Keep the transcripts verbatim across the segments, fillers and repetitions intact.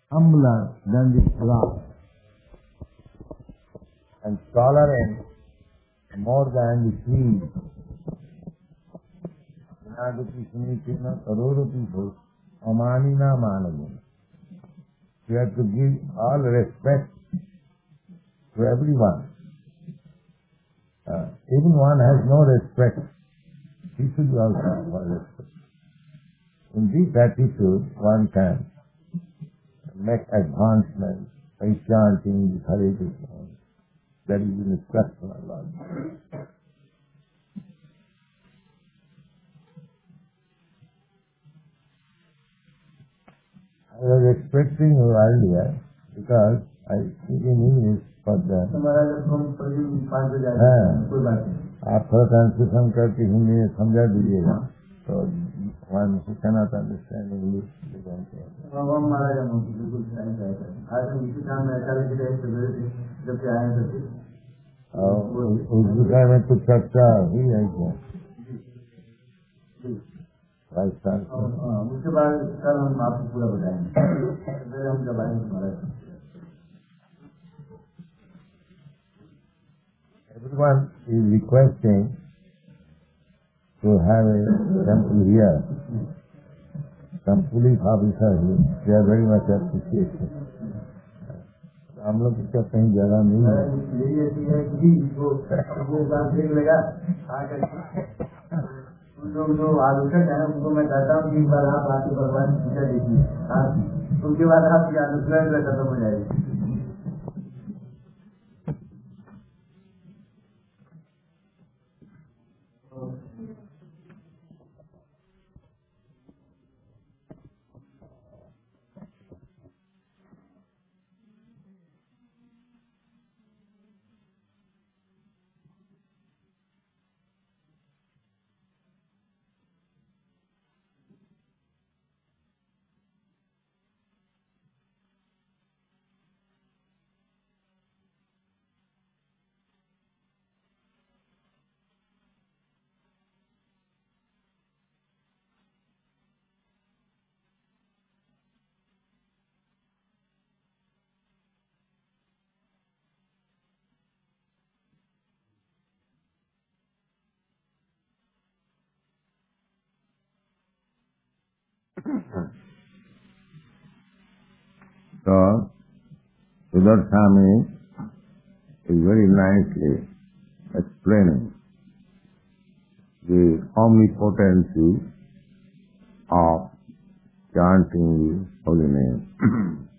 humbler than the Pura, and tolerant more than the trees. Vinagati Sunitina Karoro people, Amanina Managam. You have to give all respect to everyone. Uh, even one has no respect, he should also have respect. In this attitude, one can make advancement by chanting the Hare Krishna. That is an instructional Lord. I was expecting you earlier because I speak in English, but uh, आप थोड़ा translation करके हिंदी में समझा दीजिएगा तो one who cannot understand English they can उस विषय में कुछ चर्चा हुई है क्या? उसके बाद कल हम आपको पूरा बताएंगे। हम जब आएंगे everyone is requesting to have a temple here. Some police officers, they are very much appreciated. हम लोग इसका कहीं जगह नहीं है। जो जो आलोचक है उनको मैं कहता हूँ कि एक बार आप आके भगवान की पूजा देखिए, उसके बाद आपकी आलोचना खत्म हो जाएगी। So, Sudarswami is very nicely explaining the omnipotency of chanting the holy name.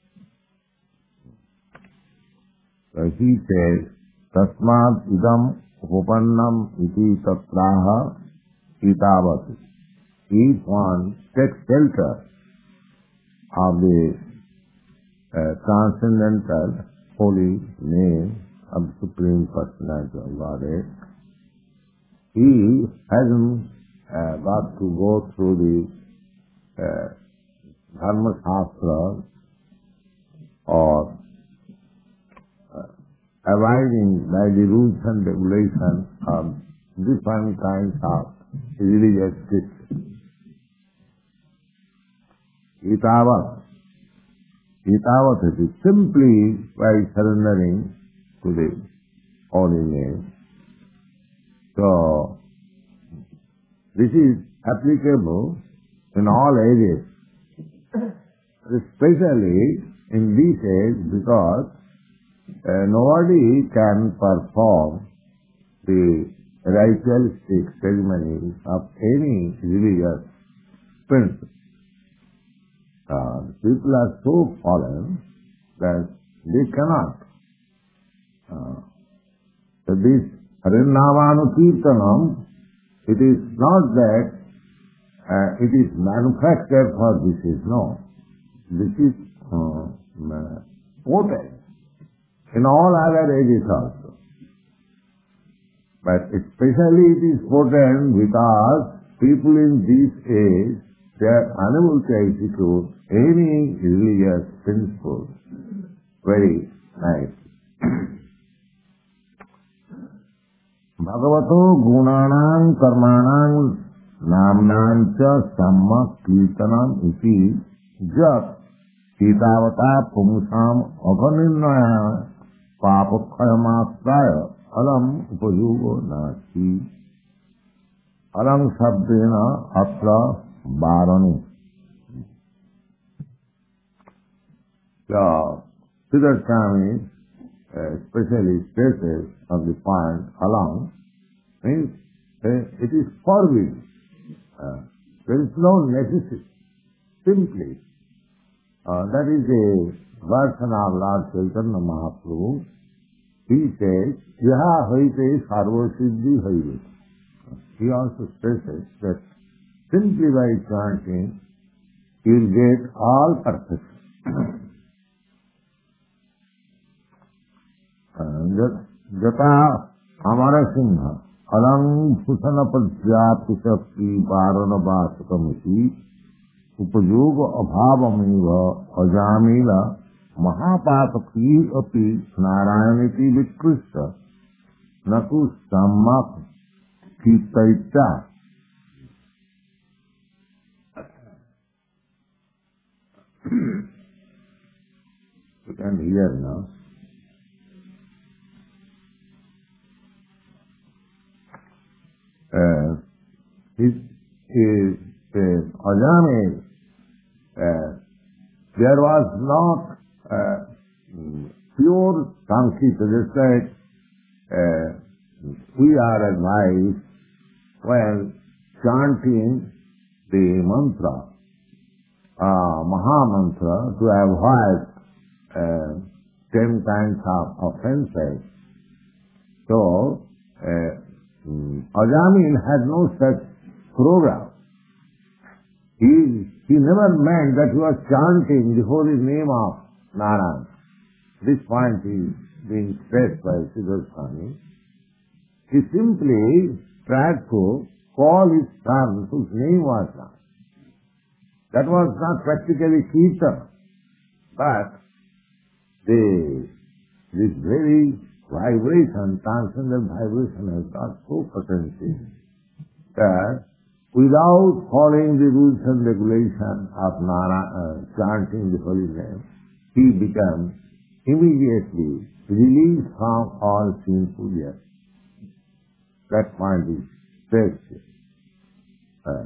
So he says, Tasmat idam upannam iti tatraha itavat. If one takes shelter of the uh, transcendental holy name of the Supreme Personality of Godhead, he hasn't uh, got to go through the uh, Dharma Shastra or uh, abiding by the rules and regulations of different kinds of religious systems. Itavat. Itavat is simply by surrendering to the holy name. So, this is applicable in all ages, especially in this age because uh, nobody can perform the ritualistic ceremonies of any religious principle. Uh, people are so fallen that they cannot. Uh, so this Harinamanu Kirtanam, it is not that uh, it is manufactured for this is no. This is uh, potent in all other ages also. But especially it is potent because people in this age, they are unable to execute any religious principle very nicely. Bhagavato gunanam karmanam namnancha samma kirtanam iti jat Sitavata Pumsam Aganirnaya Papakhayamastraya Alam Upayogo Nasti Alam Sabdena Atra Bharani. So, Siddhartha Swami uh, especially stresses on the point alam means uh, it is forbidden. Uh, there is no necessity. Simply, uh, that is a version of Lord Chaitanya Mahaprabhu. He says, Yaha haite sarva siddhi haite. He also stresses that simply by chanting, you will get all perfection. Jata Amara Singha Alang Bhusana Padyapti Shakti Parana Vasakamusi Upayoga Abhavamiva Ajamila Mahapataki Api Narayaniti Vikrishta Naku Sammak Kitaita. You can hear now. Uh, his, his, his Ajami, uh, there was not uh, pure Sankita, just like uh, we are advised when chanting the mantra, uh, Maha Mantra, to avoid uh, ten kinds of offenses. So, uh, Mm. Ajami had no such program. He, he never meant that he was chanting the holy name of Narayan. This point is being stressed by Siddhartha Swami. He simply tried to call his son whose name was not. That was not practically Kirtan, but the, this very vibration, transcendental vibration has got so potency that without following the rules and regulations of Nara, uh, chanting the holy name, he becomes immediately released from all sinful years. That point is stressed here. Uh,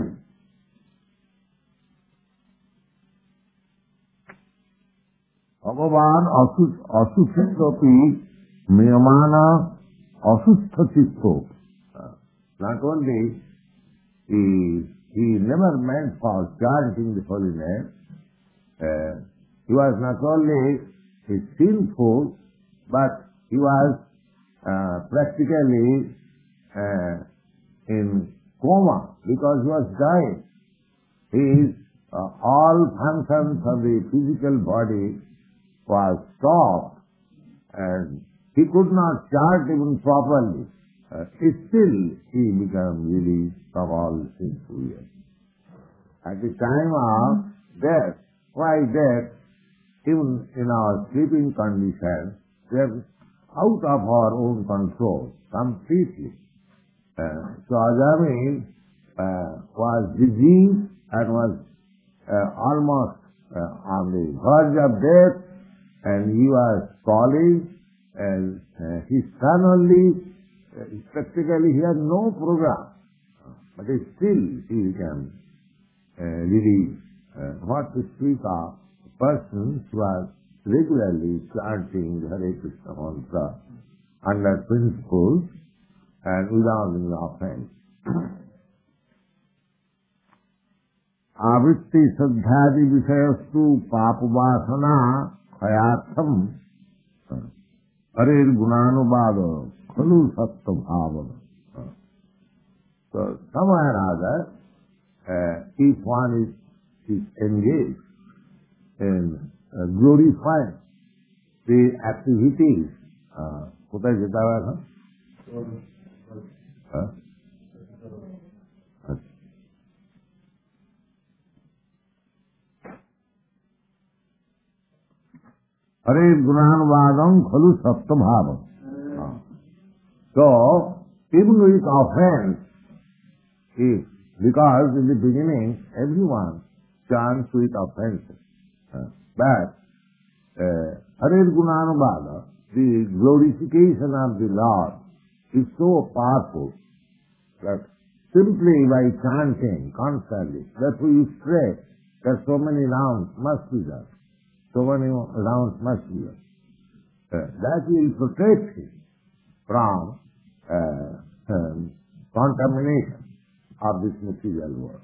Bhagavan Asuthapi Miyamana Asuthachisto. Not only he, he never meant for chanting the holy name, uh, he was not only sinful, but he was uh, practically uh, in coma because he was dying. His uh, all functions of the physical body was stopped and he could not chant even properly. Uh, still, he became released from all sinful years. At the time of death, why death? Even in our sleeping condition, we are out of our own control completely. Uh, so Ajami uh, was diseased and was uh, almost uh, on the verge of death, and he was calling. And uh, his son only, uh, practically he had no program, but still he became uh, really, uh, what to speak of, a person who was regularly chanting the Hare Krishna mantra under principles and without any offense. Avritti saddhadi visayastu papavasana khayatham Hare Gunanubhava Khalu Satta Bhava. So somewhere or other, uh, if one is, is engaged in uh, glorifying the activities, কোথায় যেতে হবে এখন? Hare Gunanvadam Khalu Satta Bhava. So, even with offense, if, because in the beginning everyone chants with offense. But uh, Harer Gunanubhava, the glorification of the Lord, is so powerful that simply by chanting constantly, that's why you pray that so many rounds must be done. So many rounds must be done. Uh, that will protect him from uh, um, contamination of this material world.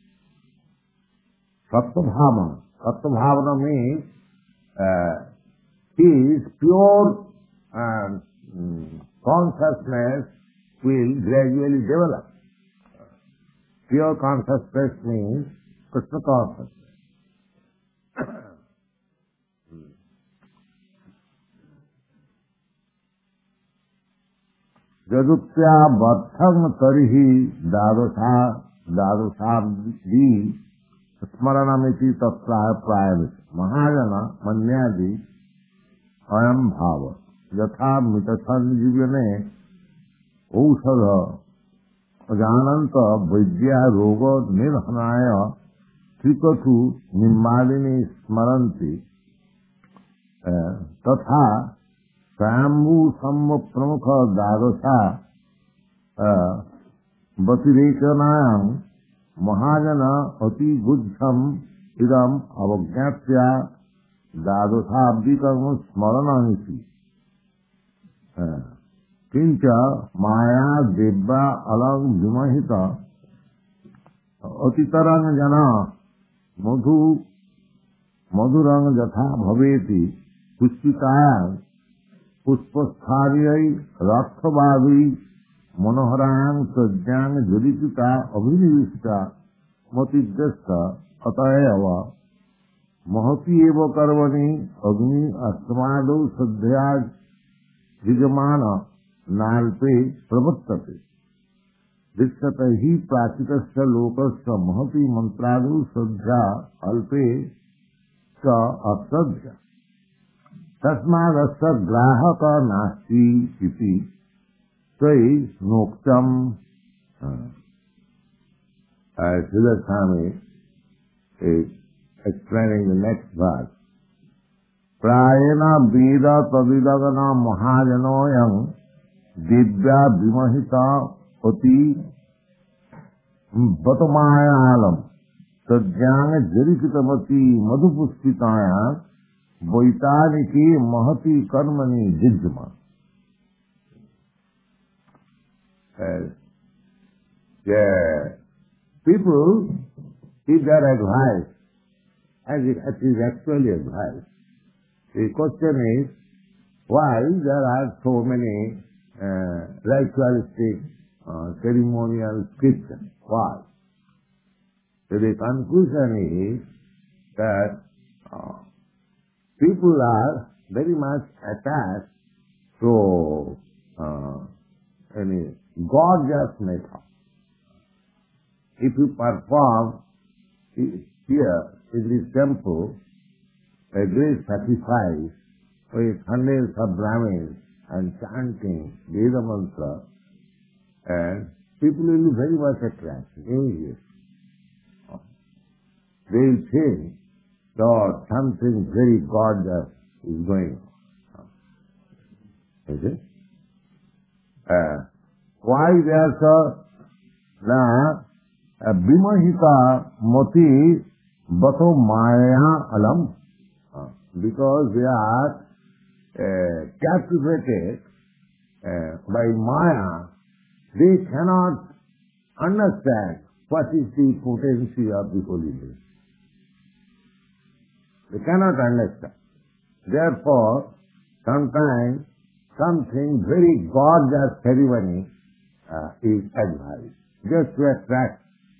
Sattva-bhavana. Sattva-bhavana means uh, his pure um, consciousness will gradually develop. Pure consciousness means Krishna consciousness. Jadutya bhatham tarihi dadasha dadashabdi smaranamiti tatraya prayavit mahajana manyadi ayam bhava yatha mitasan jivane aushadha ajananta vaidya roga nirhanaya trikatu nimmadini smaranti tatha Svayambhu Samma Pramukha Dadasha Batirekanayam Mahajana Ati Gujham Idam Avagyatya Dadasha Abdikarma Smarananisi Kincha Maya Debba Alang Vimahita Atitarang Jana Madhu Madhurang Jatha Bhaveti Puspitayam Puspastharyai Rakthabhavi Manoharang Sajjang Jadikita Abhinivishta Matidjasta Atayava Mahati Eva Karvani Agni Astamado Sadhyaj Vigamana Nalpe Pravattate Dikshata hi Prachitasya Lokasya Mahati Mantradu Sadhya Alpe Sa Asadhya Tasmadasya grahaka nasti iti sai noktam. As Srila Swami is explaining the next verse. Prayena Veda Tavidagana Mahajanoyam Divya Vimahita Oti Batamayalam Sajjana Jarikitamati Madhupuspitaya Vaitaniki Mahati Karmani Jijma. Uh, yeah. People give their advice as it, as it is actually advice. The question is, why there are so many uh, ritualistic, uh, ceremonial scriptures? Why? So the conclusion is that uh, people are very much attached to uh, any gorgeous method. If you perform here in this temple a great sacrifice with hundreds of Brahmins and chanting Veda mantra, and people will be very much attracted immediately. They will think that something very gorgeous is going on. Is it? Uh, why there so na bimahita moti bato maya alam? Uh, because they are uh, captivated uh, by maya, they cannot understand what is the potency of the Holy Name. They cannot understand. Therefore, sometimes something very gorgeous ceremony uh, is advised, just to attract.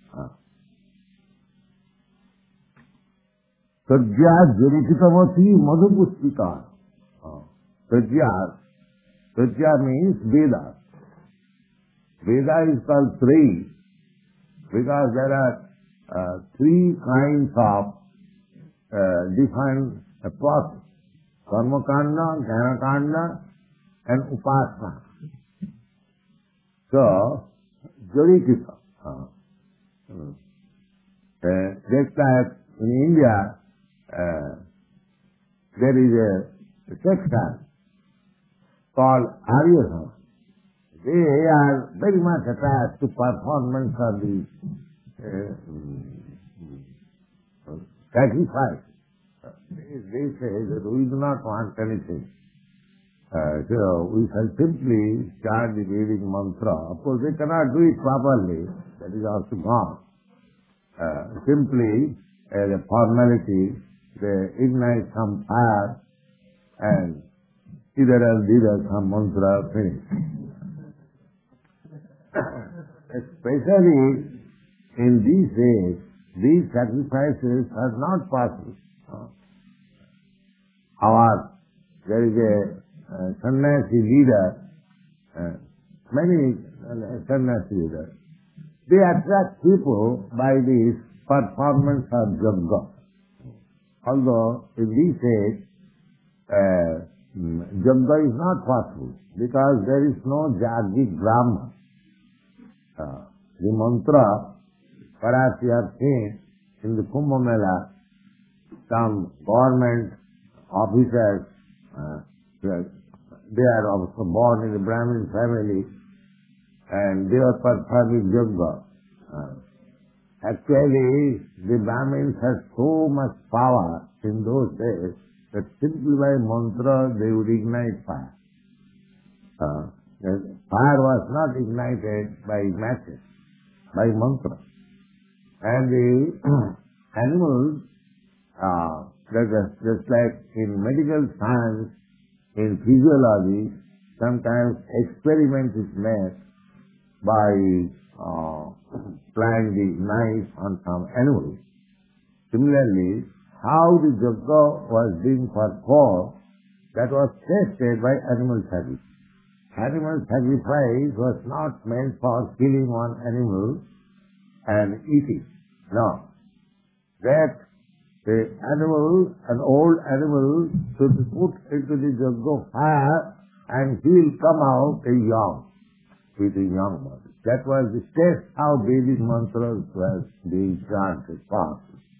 Sajya Jarikitamati Madhupuspita. Sajya. Sajya means Veda. Veda is called three because there are uh, three kinds of uh, different uh, process. Karmakanda, Jnanakanda and Upasana. So, Jarikita. Uh, uh, just like in India, uh, there is a section called Arya Samaj. They are very much attached to performance of the uh, sacrifice. They, they say that we do not want anything. Uh, so we shall simply chant the Vedic mantra. Of course, they cannot do it properly. That is also gone. Uh, simply, as a formality, they ignite some fire and either as either some mantra finish. Especially in these days, these sacrifices are not possible. Our, there is a uh, sannyasi leader, uh, many uh, sannyasi leaders, they attract people by this performance of yoga. Although in these days, uh, yoga is not possible because there is no Jaggi Brahma. Uh, the mantra, perhaps you have seen in the Kumbh Mela, some government officers, uh, they are also born in a Brahmin family and they are performing yoga. Uh, actually, the Brahmins had so much power in those days that simply by mantra they would ignite fire. Uh, The fire was not ignited by matches, by mantra. And the animals, uh, just like in medical science, in physiology, sometimes experiment is made by uh, applying the knife on some animals. Similarly, how the yoga was being performed, that was tested by animal sacrifice. Animal sacrifice was not meant for killing one animal and eating. No. That the animal, an old animal, should be put into the yoga fire and he will come out a young, with a young body. That was the test how Vedic mantras was being chanted, passed.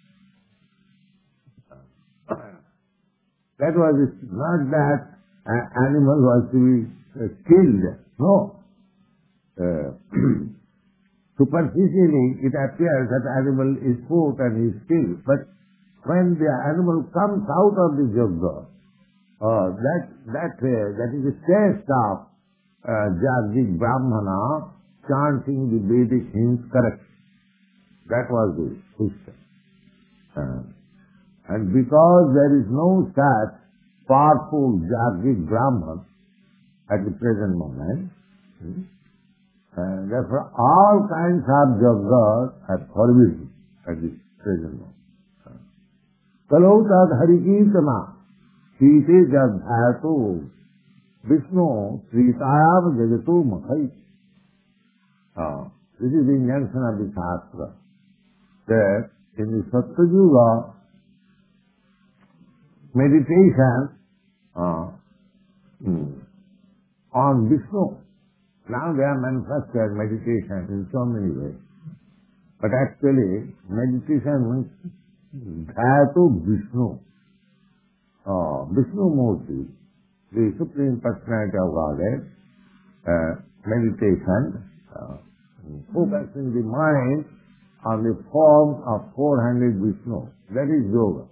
That was it. Not that an animal was to be uh, killed. No. Uh, superficially, it appears that animal is put and is killed. But when the animal comes out of the yoga, uh, that that uh, that is the test of uh, Jaggi Brahmana chanting the Vedic hymns correctly. That was the system. Uh, And because there is no such powerful Jaggi Brahman at the present moment, uh, therefore all kinds of yogas are forbidden at the present moment. Kalau tad harikirtana, site jadhayato, Vishnu sritayam jagato makhai. Uh, this is the injunction of the Shastra, that in the Satyuga, meditation uh, mm, on Vishnu. Now they are manifested meditation in so many ways. But actually, meditation means Dhyato Vishnu. Uh, Vishnu Murti, the Supreme Personality of Godhead, uh, meditation, uh, focusing the mind on the form of four-handed Vishnu. That is yoga.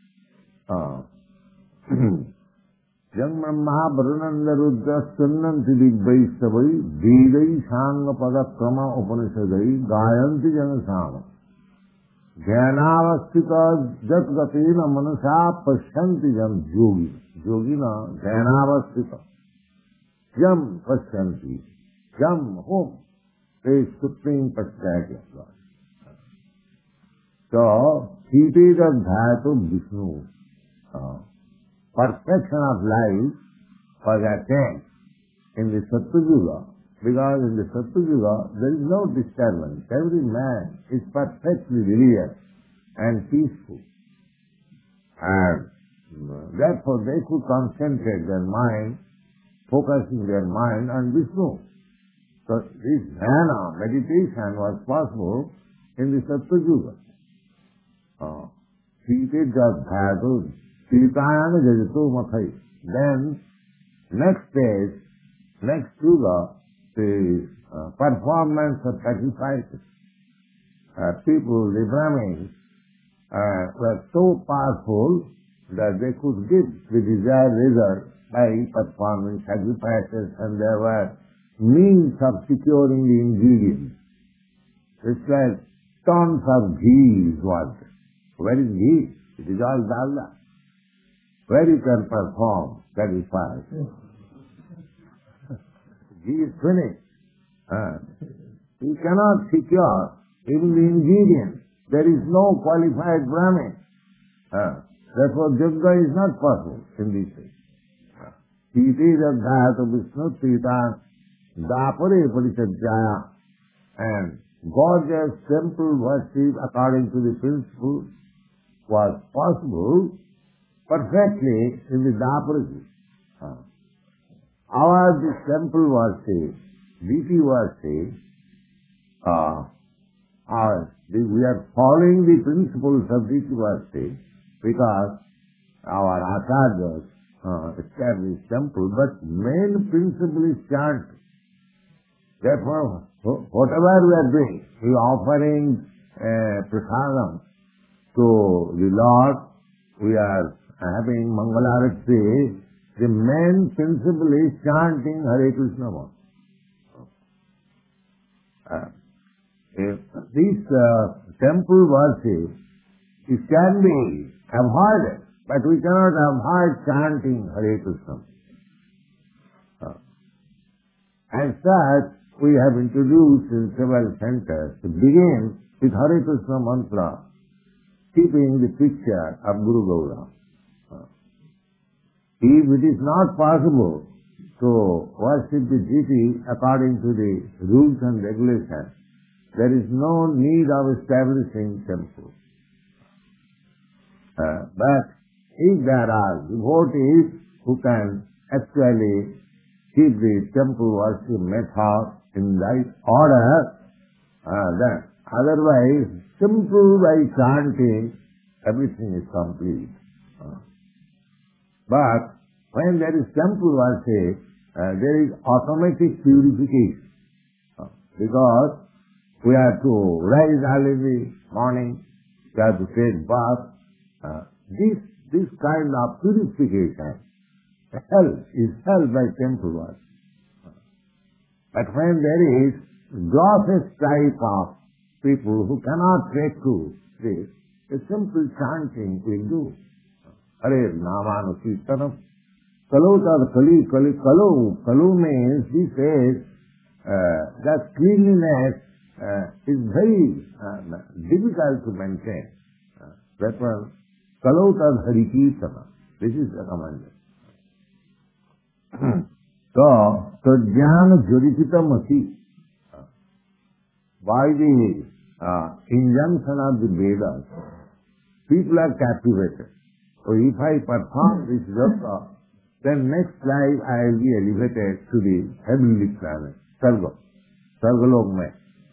Jam Brahma Varunanda Rudra Sunnanti Digvaisavai Vedai Sanga Pada Krama Upanishadai Gayanti Janasama Dhyanavasthita Jat Gatina Manasa Pashyanti Jam Yogi Yogina Dhyanavasthita Jam Pashyanti Jam Home is Supreme Personality of God. So, seated of Dhyato Vishnu, Uh, perfection of life was attained in the Satyuga, because in the Satyuga there is no disturbance. Every man is perfectly religious and peaceful. And therefore they could concentrate their mind, focusing their mind on Vishnu. So this dhyana, meditation was possible in the Satyuga. Uh, seated of Dhyato Sitayana Jajato Mathai. Then, next stage, next yuga, the uh, performance of sacrifices. Uh, people, the Brahmins, uh, were so powerful that they could give the desired result by performing sacrifices, and there were means of securing the ingredients. It's like tons of ghee is wanted. Where is ghee? It is all dalda. Where you can perform sacrifice? Ghee is finished. Uh, you cannot secure even the ingredients. There is no qualified Brahmin. Uh, therefore, Yajna is not possible in this way. Siti Jagdhayata Vishnu Sita Dapare Parisajjaya, and gorgeous temple worship according to the principle was possible perfectly in the Dapara. Uh, our this temple worship, deity worship, uh, our, the, we are following the principles of deity worship because our acharyas uh, established temple, but main principle is chanting. Therefore, whatever we are doing, we are offering uh, prasadam to the Lord, we are having Mangalarati, the main principle is chanting Hare Krishna. Uh, if this uh, temple worship, it can be avoided, but we cannot avoid chanting Hare Krishna. Uh, as such, we have introduced in several centers to begin with Hare Krishna mantra, keeping the picture of Guru Gaura. Uh, if it is not possible to worship the deity according to the rules and regulations, there is no need of establishing temple. Uh, but if there are devotees who can actually keep the temple worship method in right order, uh, then otherwise, simple by chanting, everything is complete. Uh, but when there is temple worship, uh, there is automatic purification. Uh, because we have to rise early in the morning, we have to take bath. Uh, this, this kind of purification help, is helped by temple worship. But when there is grossest type of people who cannot take to this, a simple chanting will do. Hare Namanu Kirtanam. Kalu tad kali kali kalu. Kalu means this is uh, that cleanliness uh, is very uh, difficult to maintain. Uh, therefore, kalu tad Hari Kirtanam. This is recommended. So, Tajnana Jurikitamati, by the uh, injunction of the Vedas, people are captivated. So if I perform this japa, then next life I will be elevated to the heavenly planet, Sarga, Sargalok mein.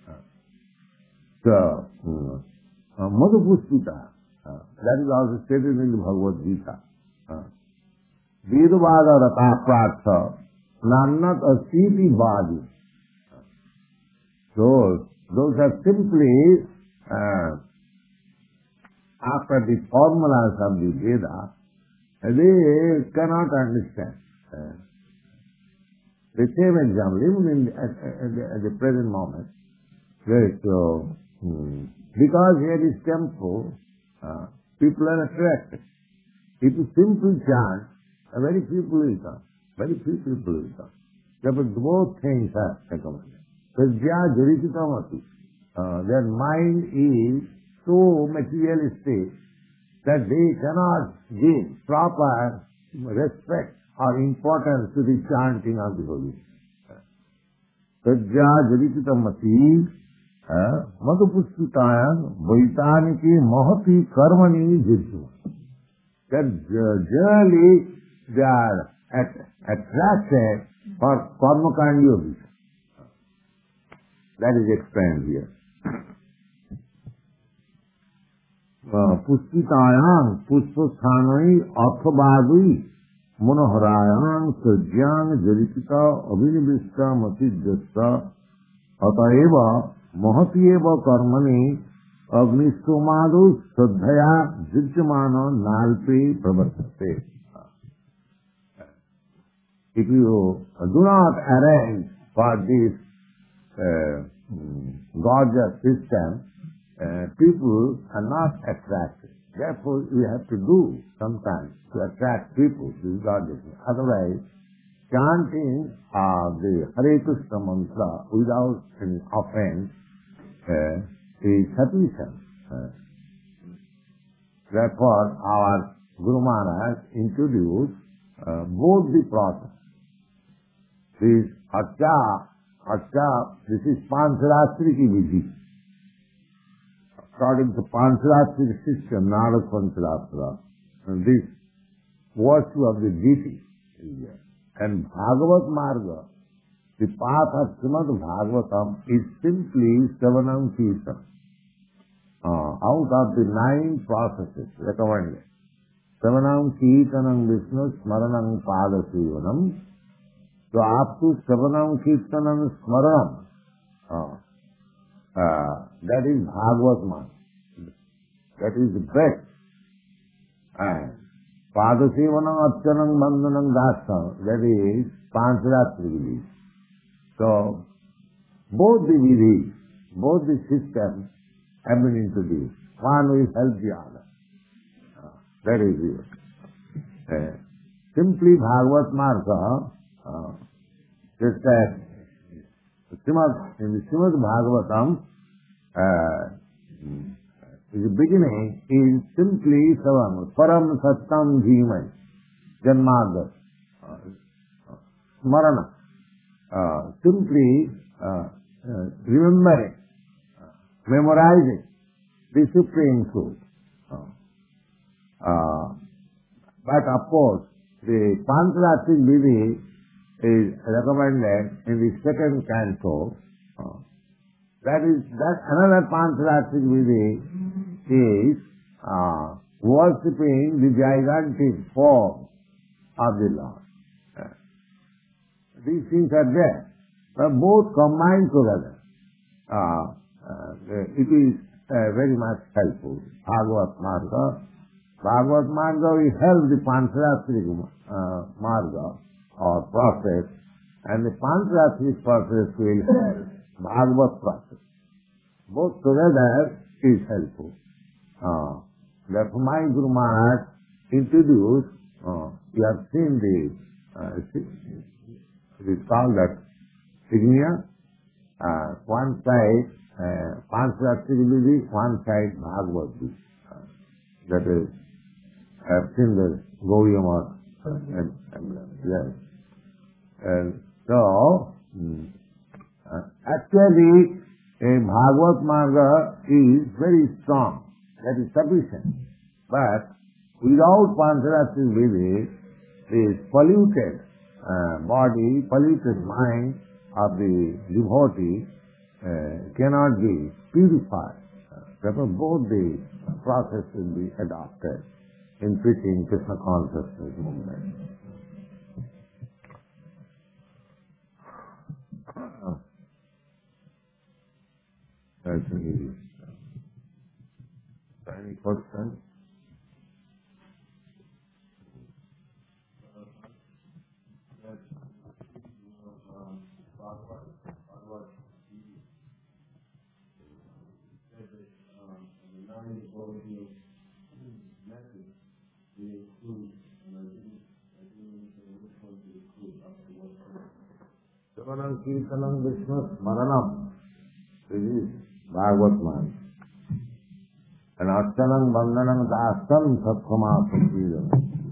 So, uh, Madhupuspita, uh, that is also stated in the Bhagavad Gita. Uh, Vedavada Rata Pratha, Nannat Asiti Badi. So, those are simply uh, after the formulas of the Veda, they cannot understand. Uh, the same example, even in the, at, at, the, at the present moment, right, so, hmm, because here is temple, uh, people are attracted. If you simply chant, very few people will come. Very few people will come. Therefore, both things are recommended. Sajya Jarikitamati. Uh, their mind is so materialistic that they cannot give proper respect or importance to the chanting of the Holy. Sajya Jarikitamati Madhupuspitaya Vaitaniki Mahati Karmani Jiddu. That generally they are at, attracted for karmakandi yoga. That is explained here. Puspitayang Puspasthanai Arthabadui Monoharayang Sajjang Jarikita Abhinivishta Matijjasta Ataeva Mahatieva Karmani Agnistomadu Sadhaya Jijjamana Nalpe Pravartate. If you do not arrange for this uh, gorgeous system, uh, people are not attracted. Therefore, we have to do sometimes to attract people to this gorgeous. Otherwise, chanting uh, the Hare Krishna mantra without any offense uh, is sufficient. Uh, therefore, our Guru Maharaj introduced uh, both the process. This Archa, Archa, this is Pancharatriki Vidhi. According to Pancharatriki system, Narad Pancharatra, and this worship of the deity is there. And Bhagavat Marga, the path of Srimad Bhagavatam is simply Savanam Kirtan. Uh, out of the nine processes recommended, Savanam Kirtanam Vishnu Smaranam Padasivanam. So up to Savanam Kirtanam Smaranam, uh, uh, that is Bhagavat Marga. That is the best. And Padasivanam Archanam Bandhanam Dasam, that is Pancharatri Vidhi. So, both the Vidhi, both the systems have been introduced. One will help the other. Uh, that is it. Uh, simply Bhagavat Marga, uh, just as Srimad, in the Srimad Bhagavatam, uh, the beginning is simply Savam, Param Sattam Dhimai, Janmarga, uh, Smarana, uh, simply uh, uh, remembering, uh, memorizing the Supreme Truth. Uh, uh, but of course, the Pancharatric Vidhi is recommended in the second canto. Uh, that is, that another Pancharatric Vidhi is uh, worshipping the gigantic form of the Lord. Uh, these things are there, but both combined together. Uh, uh, it is uh, very much helpful. Bhagavat Marga. Bhagavat Marga will help the Pancharatric uh, Marga or process, and the Pancharatric process will help Bhagavat process. Both together is helpful. Uh, therefore, my Guru Maharaj introduced, uh, you have seen the, uh, it is called that Signia, uh, one side, uh, Pancharatric Vidhi, one side Bhagavat Vidhi. Uh, that is, I have seen the Gauriya and, and yes. And so, mm, uh, actually, a Bhagavat Marga is very strong. That is sufficient. But without Pancharatric Vidhi, the polluted uh, body, polluted mind of the devotee uh, cannot be purified. Uh, therefore, both the process will be adopted in preaching Krishna consciousness movement. That's it. Any questions? Savanam Kirtanam Vishnu Smaranam. This is Bhagavat Marga. And Archanam Bandhanam Dasam Satkama Sampidam.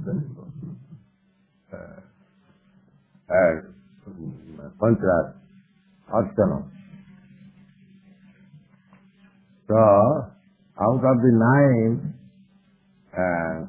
And Pancharat, Archanam. So, out of the nine, uh,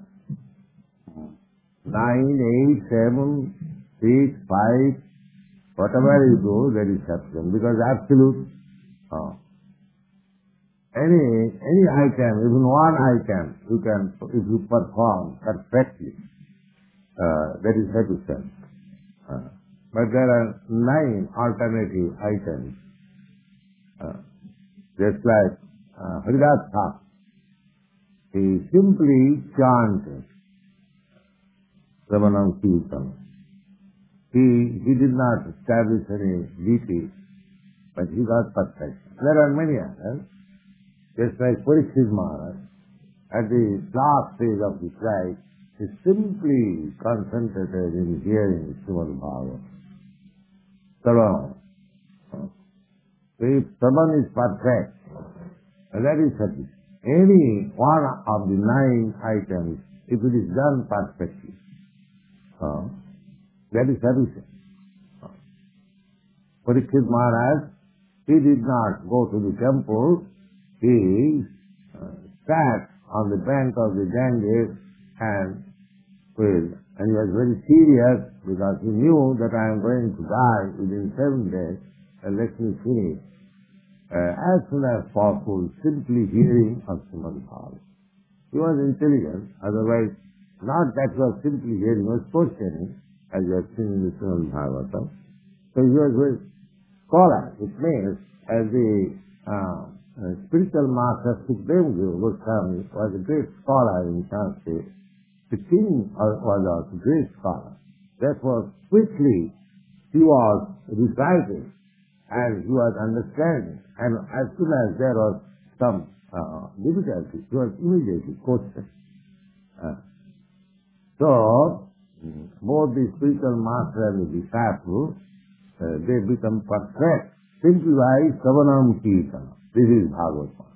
nine, eight, seven, six, five, whatever you do, that is sufficient. Because absolute, uh, Any any item, even one item, you can, if you perform perfectly, uh, that is sufficient. Uh, but there are nine alternative items. Uh, just like uh, Haridas Thakur, he simply chanted Shravanam Kirtanam. He, he did not establish any deity, but he got perfection. There are many others. Just like Parikshit Maharaj, at the last stage of his life, he simply concentrated in hearing Srimad Bhagavatam. Shravan. If Shravan is perfect, that is sufficient. Any one of the nine items, if it is done perfectly, uh, that is sufficient. Uh, Parikshit Maharaj, he did not go to the temple. He uh, sat on the bank of the Ganges and prayed. And he was very serious because he knew that I am going to die within seven days, and let me finish uh, as soon as possible, simply hearing of Srimad Bhagavatam. He was intelligent, otherwise not that he was simply hearing, he was questioning, as you have seen in the Srimad Bhagavatam. So he was very scholar. It means as the uh, uh, spiritual master Sukadeva Goswami was a great scholar in Sanskrit. The king was also a great scholar. Therefore, quickly he was reciting and he was understanding. And as soon as there was some uh, difficulty, he was immediately questioned. Uh, so, both the spiritual master and the disciple, uh, they become perfect simply by Shravanam Kirtanam. This is Bhagavatam.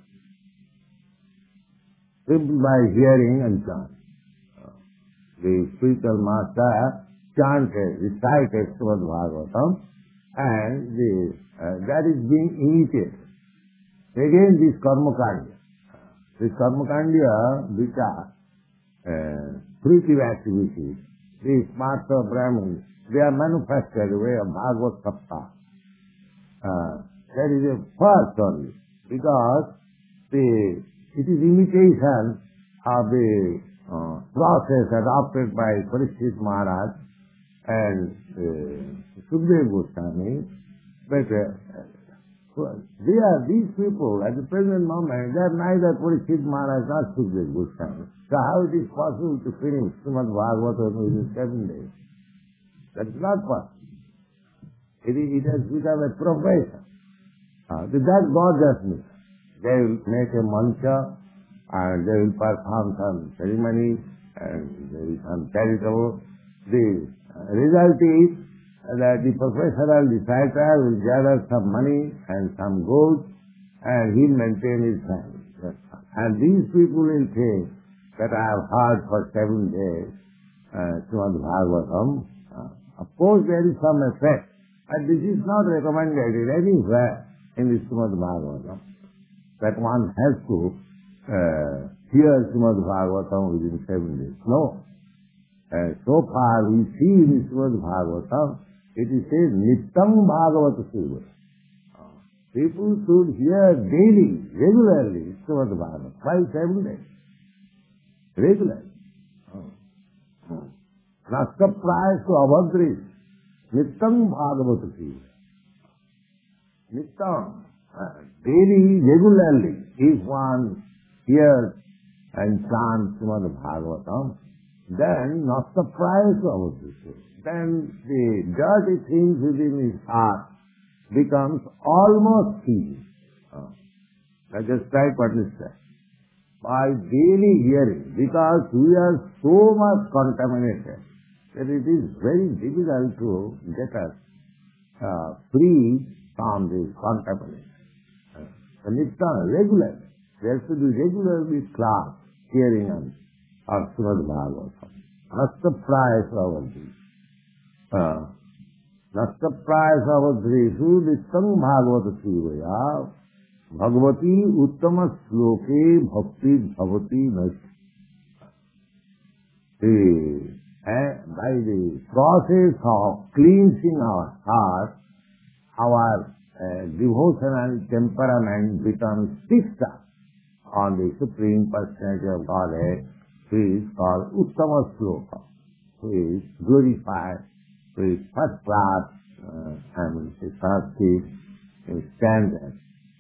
Simply by hearing and chanting. The spiritual master chanted, recited Srimad Bhagavatam, and the, uh, that is being imitated. Again, this Karmakandya. This Karmakandya, which are uh, primitive activities, these Master Brahmins, they are manufactured away of Bhagavad Sapta. Uh, that is a first only, because the, it is imitation of the Uh, process adopted by Parikshit Maharaj and uh, Sukadeva Goswami, but uh, they are, these people at the present moment, they are neither Parikshit Maharaj nor Sukadeva Goswami. So how it is possible to finish Srimad Bhagavatam within seven days? That is not possible. It, is, it has become a profession. Uh, that gorgeous me. They will make a mantra, and they will perform some ceremony, and there is some charitable. The result is that the professional reciter will gather some money and some gold, and he will maintain his family. And these people will think that I have heard for seven days uh, Srimad Bhagavatam. Uh, of course there is some effect, but this is not recommended in anywhere in the Srimad Bhagavatam, that one has to Uh, hear Srimad Bhagavatam within seven days. No. Uh, so far we see in Srimad Bhagavatam, it is said, Nittam Bhagavata Seva. Uh, people should hear daily, regularly, Srimad Bhagavatam, five, seven days. Regularly. Uh, Nasta Prayasu Abhadris. Nittam Bhagavata Seva. Nittam. Uh, daily, regularly, if one hears and chants Srimad Bhagavatam, then not surprised about this. Then the dirty things within his heart becomes almost clean. Uh, I just try what is said. By daily hearing, because we are so much contaminated that it is very difficult to get us uh, free from this contamination. Uh, and it's done regularly. There should be regularly class, hearing of Srimad Bhagavatam. Nasta Prayasa Avadhi. Nasta Prayasa Avadhisu Nittam Bhagavata Sivaya Bhagavati Uttama Sloke Bhakti Bhavati Nasti. By the process of cleansing our heart, our uh, devotional temperament becomes fixed up. on the Supreme Personality of Godhead, who is called Uttama Sloka, who is glorified, who is first class, uh, and his Sanskrit is standard.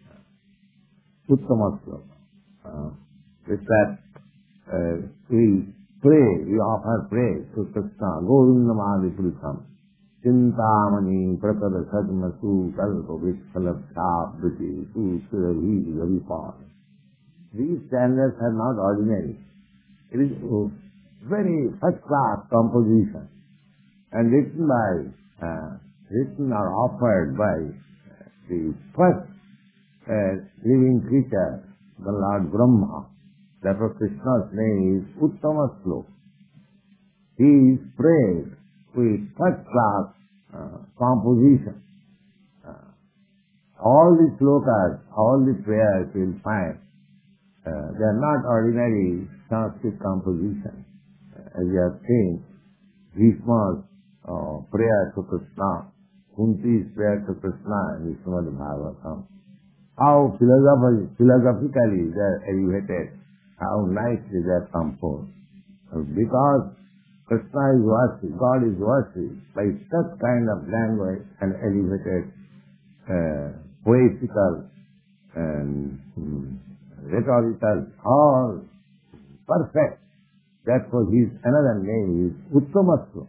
Uttama Sloka. Uh, with that, uh, we pray, we offer praise to Krishna, Govindamadi Purusham, Chintamani Prapada Sadma Su Kalpa Vishkalapsa Briti Su Suravi Ravipal. These standards are not ordinary. It is a very first-class composition and written by, uh, written or offered by the first uh, living creature, the Lord Brahma. Therefore Krishna's name is Uttama Sloka. He is praised with first-class uh, composition. Uh, all the slokas, all the prayers you will find, uh, they are not ordinary Sanskrit composition. Uh, as you have seen, Bhishma's uh, prayer to Krishna, Kunti's prayer to Krishna in the Srimad Bhagavatam. How philosoph- philosophically they are elevated, how nicely they are composed. Uh, because Krishna is worshipped, God is worshipped by such kind of language and elevated, uh, poetical and um, rhetorical, all perfect. Therefore his another name is Uttama Sloka.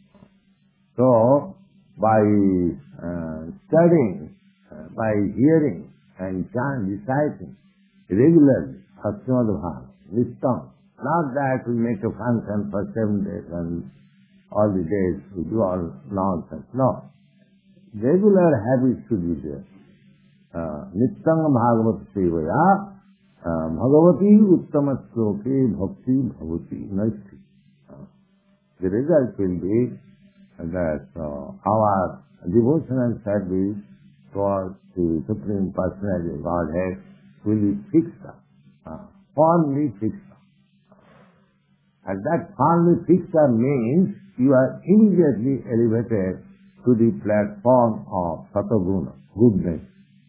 So by uh, studying, uh, by hearing and chant, reciting regularly Srimad Bhagavatam, Nishtam, not that we make a function for seven days and all the days we do all nonsense. No. Regular habits should be there. Nityam Bhagavat Sevaya Bhagavati Uttama Sloke Bhakti Bhavati Naisti. The result will be that uh, our devotional service towards the Supreme Personality of Godhead will be fixed up, uh, firmly fixed up. And that firmly fixed up means you are immediately elevated to the platform of Sataguna, goodness.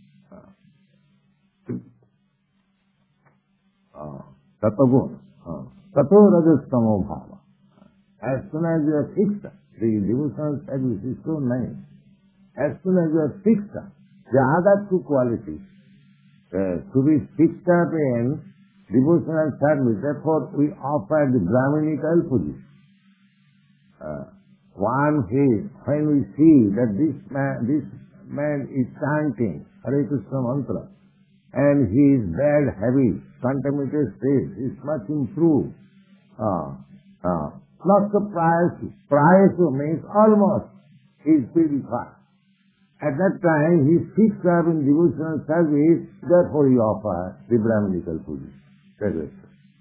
Uh, Sataguna. Uh, Sato Rajastamo Bhava. As soon as you are fixed up, the devotional service is so nice. As soon as you are fixed up, the other two qualities, uh, to be fixed up in devotional service, therefore we offer the Brahminical position. Uh, one is when we see that this man, this man is chanting Hare Krishna mantra, and his bad habits, contaminated state is much improved. Uh, uh, not the prayasu. Prayasu means almost he is purified. At that time he is fixed up in devotional service, therefore he offers the Brahminical position.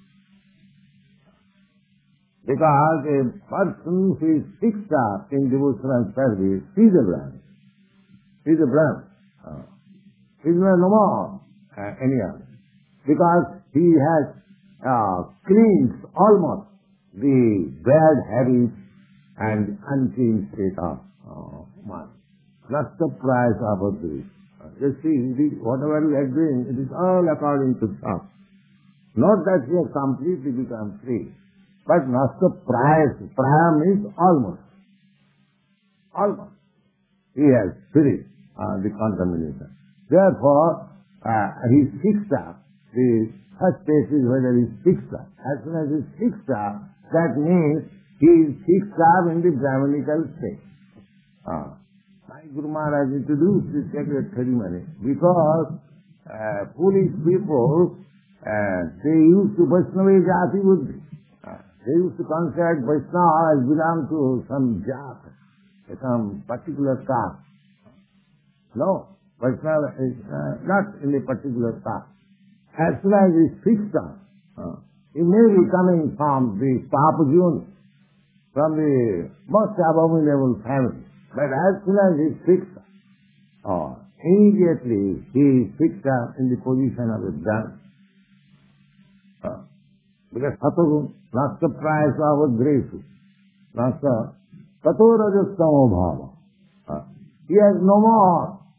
Because a person who is fixed up in devotional service, he is a Brahmin. He is a Brahmin. Uh, he is no more uh, any other. Because he has uh, cleansed almost the bad habits and unclean state of uh, mind. That's the price of our belief. Uh, you see, whatever we are doing, it is all according to Shastra. Not that we have completely become free, but Nasta Praya. Praya means almost. Almost. He has finished uh, the contamination. Therefore, uh, he is fixed up. The first stage is whether he is fixed up. As soon as he is fixed up, that means he is fixed up in the Brahminical state. Uh, my Guru Maharaj introduced this sacred ceremony because uh, foolish people, Uh, they used to Vaishnava Jati Buddhi. Uh, they used to consider Vaishnava as belong to some Jat, some particular caste. No, Vaishnava is uh, not in a particular caste. As soon as he is fixed up, uh, he may be coming from the Papajun, from the most abominable family. But as soon as he is fixed up, uh, immediately he is fixed up in the position of a Brahmin. Uh, because Satagun, not the price of our grace, not the Tato Rajastamo Bhava. Uh, he has no more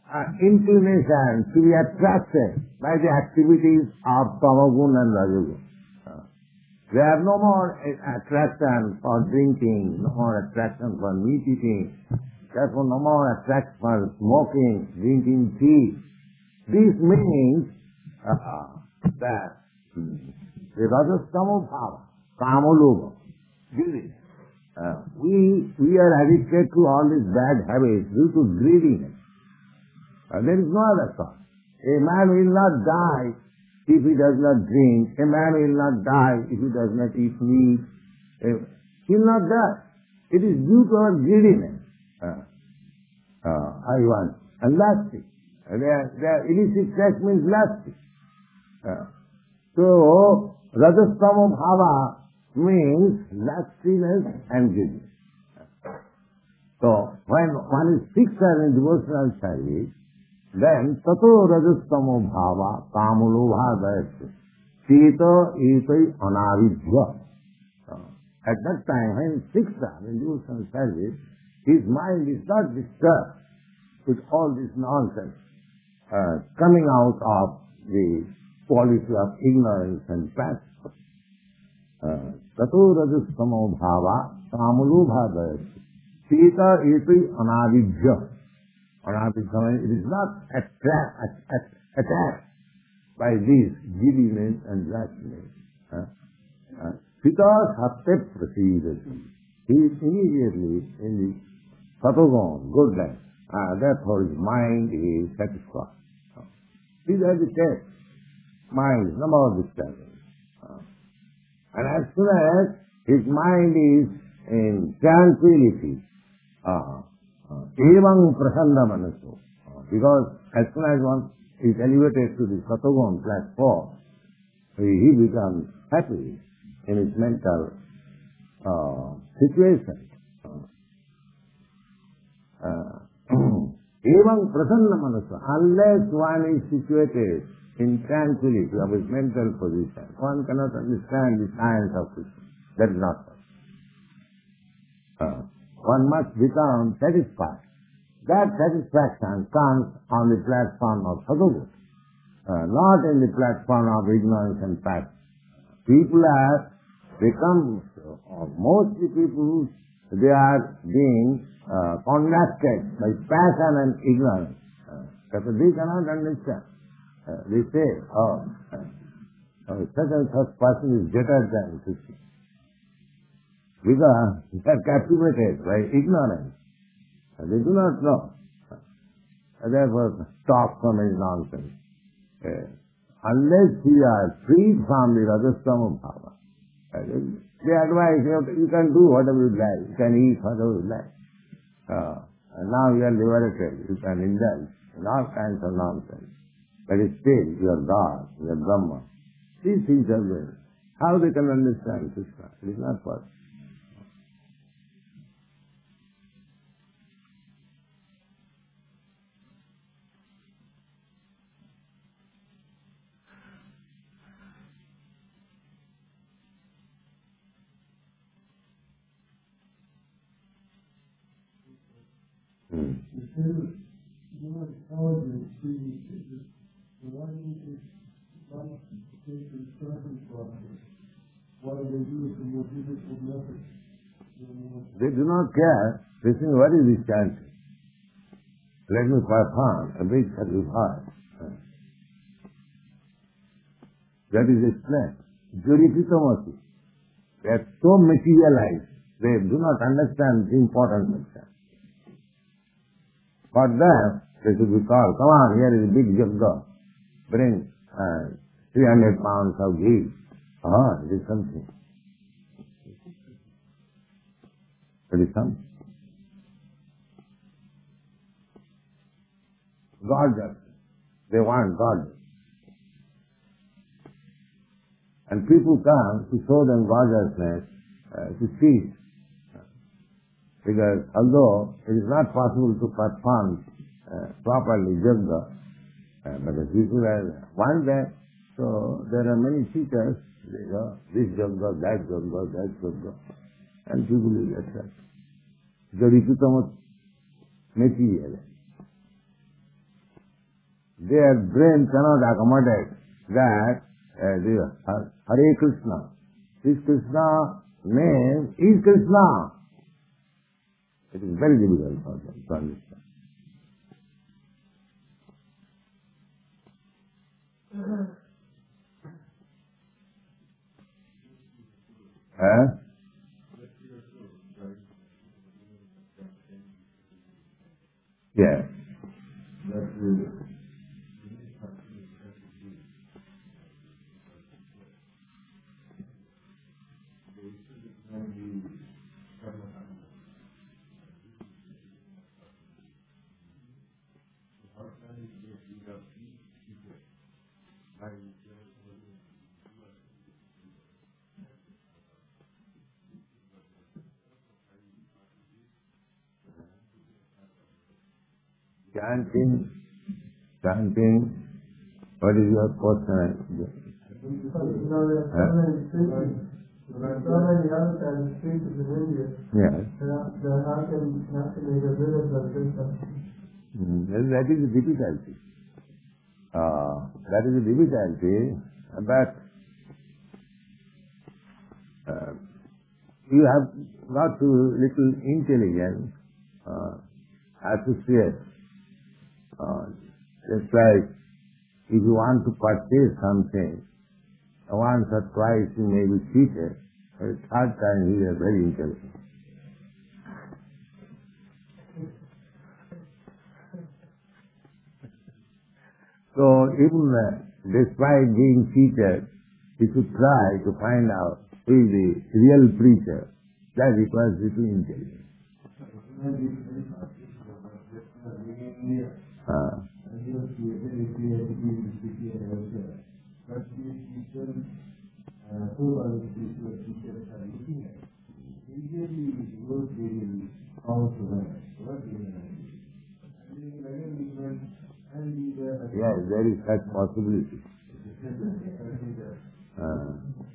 uh, inclination to be attracted by the activities of Tamagun and Rajagun. Uh, there are no more attraction for drinking, no more attraction for meat eating, therefore no more attraction for smoking, drinking tea. This means uh, that the Rajastamo Bhava, Kamaloga, greediness. Uh, we, we are addicted to all these bad habits due to greediness. Uh, there is no other cause. A man will not die if he does not drink. A man will not die if he does not eat meat. Uh, he will not die. It is due to our greediness. Uh, uh, I want. And lusty. Uh, their, their illicit sex means lusty. Uh, so, Rajastamo Bhava means lustiness and greediness. So, when one is fixed in devotional service, then tato rajastamo bhava kamulobha dayasya sita etai anavidya. At that time, when fixed in devotional service, his mind is not disturbed with all this nonsense uh, coming out of the quality of ignorance and passion. Tato rajastamo bhava kamulobha dayasya sita etai anavidya. It is not attract, attacked by these giddiness and lustness. Because hattet prasidati. He is immediately in the satogon, good life. Uh, therefore his mind is satisfied. Uh, these are the tests. Mind is no more disturbing. Uh, and as soon as his mind is in tranquility, uh, Evang prasanda manaso. Because as soon as one is elevated to the Satogon platform, he becomes happy in his mental uh, situation. Evang prasanna manaso. Unless one is situated in tranquility of his mental position, one cannot understand the science of Krishna. That is not possible. Uh, One must become satisfied. That satisfaction comes on the platform of sadhana, uh, not in the platform of ignorance and passion. People are become, uh, mostly people, they are being uh, conducted by passion and ignorance. Uh, because they cannot understand. Uh, they say, oh, uh, such and such person is better than Krishna. Because they are captivated by ignorance. They do not know. Therefore, stop from his nonsense. Uh, unless we are freed from the Rajastama Bhava, uh, they advise you, you can do whatever you like, you can eat whatever you like. Uh, and now you are liberated, you can indulge in all kinds of nonsense. But still, you are God, you are Brahma. These things are there. How they can understand Krishna? It is not possible. Hmm. They do not care. They think, what is this chanting? Let me perform a big sacrifice. That is explained. Juripitamati. They are so materialized, they do not understand the importance of that. For that, they should be called, come on, here is a big jagga. Bring uh, three hundred pounds of ghee. Ah, it is something. It is something. Gorgeous. They want gorgeous. And people come to show them gorgeousness, uh, to see. Because although it is not possible to perform uh, properly jagga, uh, but the people are want that, so there are many teachers, you know, this jagga, that jagga, that jagga, and people will attract. Jariputamat material. their brain cannot accommodate that uh, the Hare Krishna. This Krishna name is Krishna. It is very difficult for them to understand. Huh? Yes. Chanting, chanting, what is your question? Huh? Yes. Mm, that is the difficulty. Uh, that is the difficulty, but uh, you have got to little intelligence uh, associate. Uh, just like if you want to purchase something, once or twice you may be cheated, but third time you are very intelligent. So even uh, despite being cheated, you should try to find out who is the real preacher. That requires little intelligence. Uh, yes, there is such possibility. Uh,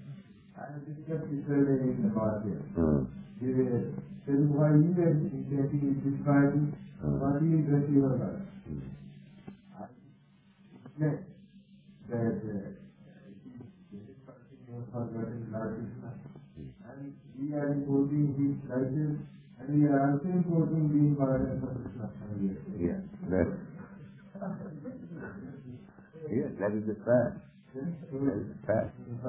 Yes, that, yes, that is the fact. That is the fact.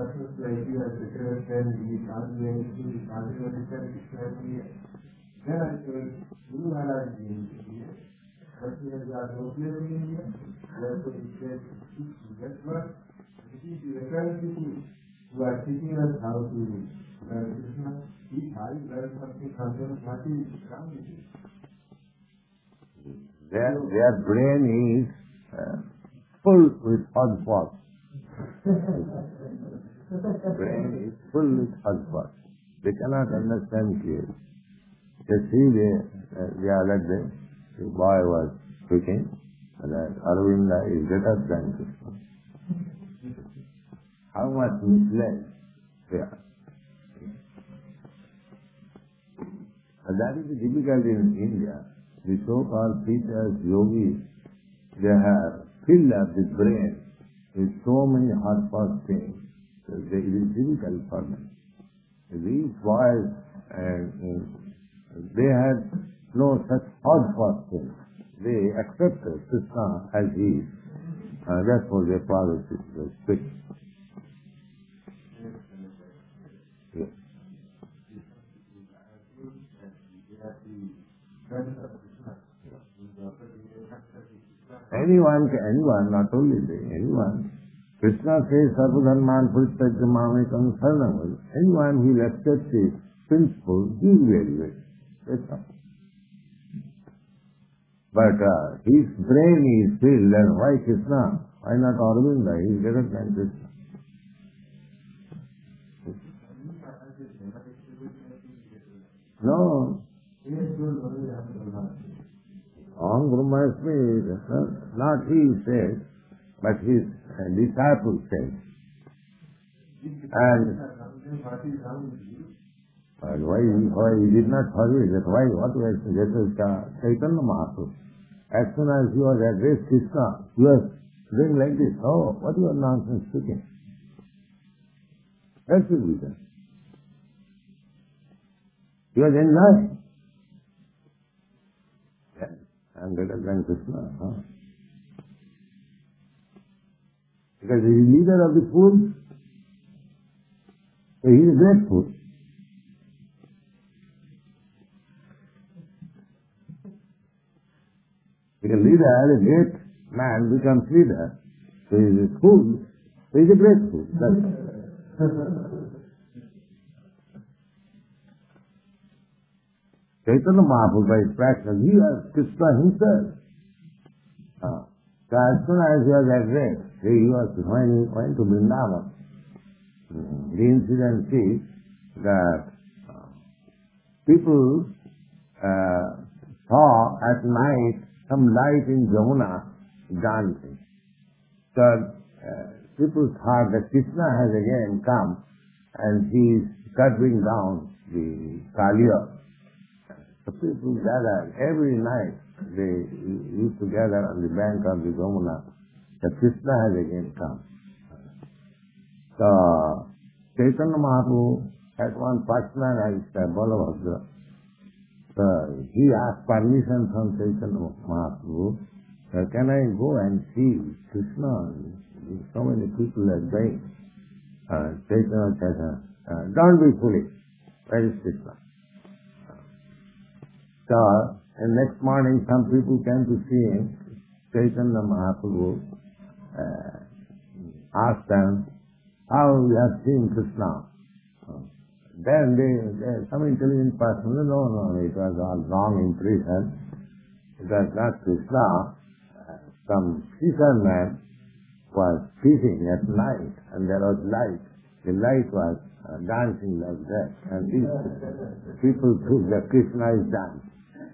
Their, their brain is uh, full with hodgepodge. Brain is full with hodgepodge. They cannot understand clearly. They see the, uh, the other day, the boy was speaking that Aravinda is better than Krishna. How much misled they are. But that is the difficulty in India. The so-called teachers, yogis, they have filled up the brain with so many hot-pot things that it is difficult for them. These boys, uh, they had no such hot-pot things. They accepted Krishna as he is. Uh, therefore their father was strict. Yes. Anyone, anyone, not only they, anyone. Krishna says, Sarvadharman Puristajya Mamekam Saranam. Anyone who will accept his principle, he will very well. That's all. But uh, his brain is filled, and why Krishna? Why not Aurobindo? He is better than Krishna. No. Om Brahmasmi, not he said, but his uh, disciple said. And, and why, why he did not forget that? Why? What was that was uh, Chaitanya Mahaprabhu? As soon as he was addressed Krishna, he was doing like this. Oh, what you are nonsense speaking? That should be done. You are enjoying. Yes, I am better than Krishna. Huh? Because he is leader of the fools, so he is grateful. Because leader, a great man becomes leader, so he is a fool, so he is a great fool. Chaitanya Mahaprabhu, by his practice, he was Krishna himself. Uh, so as soon as he was addressed, he was, when he went to Vrindavan, the incident is that uh, people uh, saw at night some light in Jamuna dancing. So uh, people thought that Krishna has again come and he is cutting down the Kaliya. So people gathered every night. They used to gather on the bank of the Jamuna. That Krishna has again come. So Chaitanya Mahaprabhu had one personalized Balabhadra. So he asked permission from Chaitanya Mahaprabhu, so can I go and see Krishna? So many people are dying. Uh, Chaitanya said, uh, don't be foolish. Where is Krishna? So the next morning some people came to see him. Chaitanya Mahaprabhu uh, asked them, how you have seen Krishna? Then they, they, some intelligent person, no, no, it was all wrong impression. It was not Krishna. Some fisherman was fishing at night and there was light. The light was uh, dancing like that. And these people took that Krishna is dancing.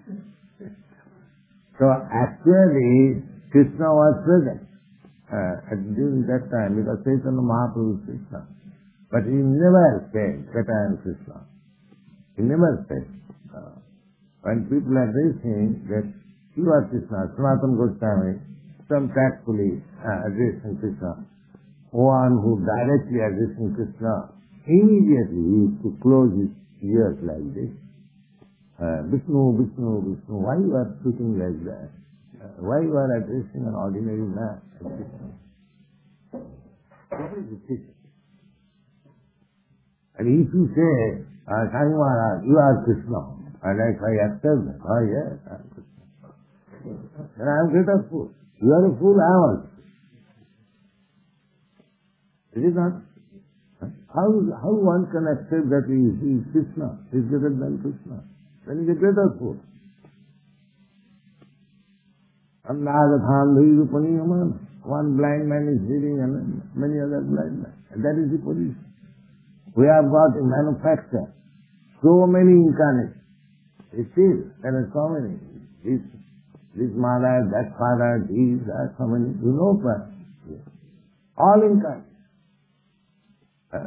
So actually Krishna was present uh, at, during that time because Chaitanya Mahaprabhu is Krishna. But he never said that I am Krishna. He never said. Uh, when people address him that you are Krishna, Sanatana Goswami, some tactfully uh, addressing Krishna, one who directly addressing Krishna, immediately he used to close his ears like this. Uh, Vishnu, Vishnu, Vishnu, why you are speaking like that? Uh, why you are addressing an ordinary man like Krishna? What is the teaching? And if you say, uh, Swami Maharaj, you are Krishna, and if I accept that, oh yes, I am Krishna, then I am greater fool. You are a fool, I am also. Is it not? How, how one can accept that he is, he is Krishna, he is greater than Krishna? Then he is a greater fool. One blind man is leading and many other blind men. And that is the position. We have got a manufacture, so many incarnations. It is, there are so many. This, this mother, that father, these, that, so many. You know, but all incarnations. Uh,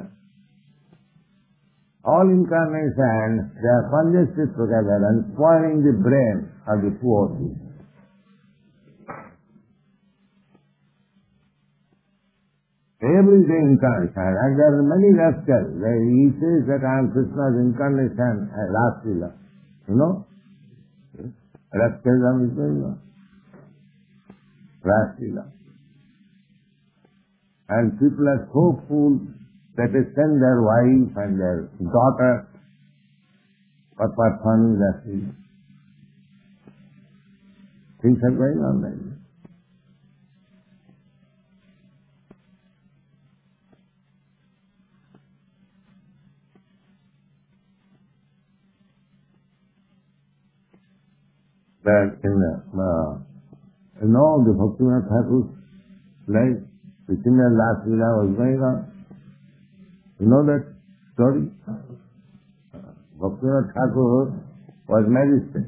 all incarnations, they are congested together and spoiling the brain of the poor people. Every day incarnation, and there are many rascals. He says that I am Krishna's incarnation, last Leela. You know? Rascalism is going on. Last Leela. And people are so fool that they send their wife and their daughter for performing Last Leela. Things are going on like this. That in the, uh, you know, the Bhaktivinoda Thakur's life, the similar Last Leela was going on. You know that story? Uh, Bhaktivinoda Thakur was magistrate.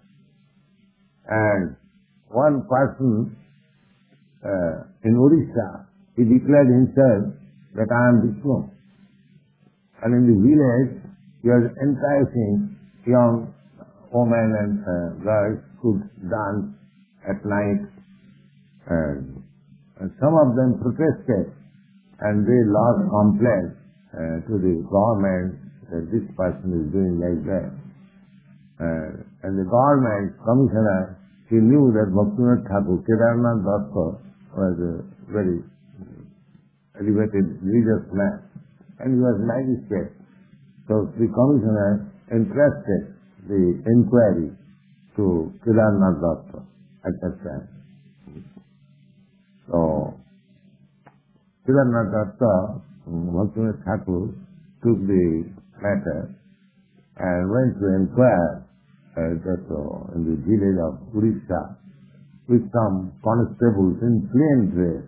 And one person uh, in Odisha, he declared himself that I am Vishnu. And in the village, he was enticing young women and uh, girls could dance at night and And some of them protested and they lodged complaints uh, to the government that this person is doing like that. Uh, and the government commissioner, he knew that Bhaktivinoda Thakur, Kedarnath Datta, was a very elevated religious man, and he was magistrate. So the commissioner entrusted the inquiry to Kedarnath Datta at that time. So Kedarnath Datta, Bhaktivinoda Thakur, took the matter and went to inquire uh, that, uh, in the village of Odisha with some constables in plain dress.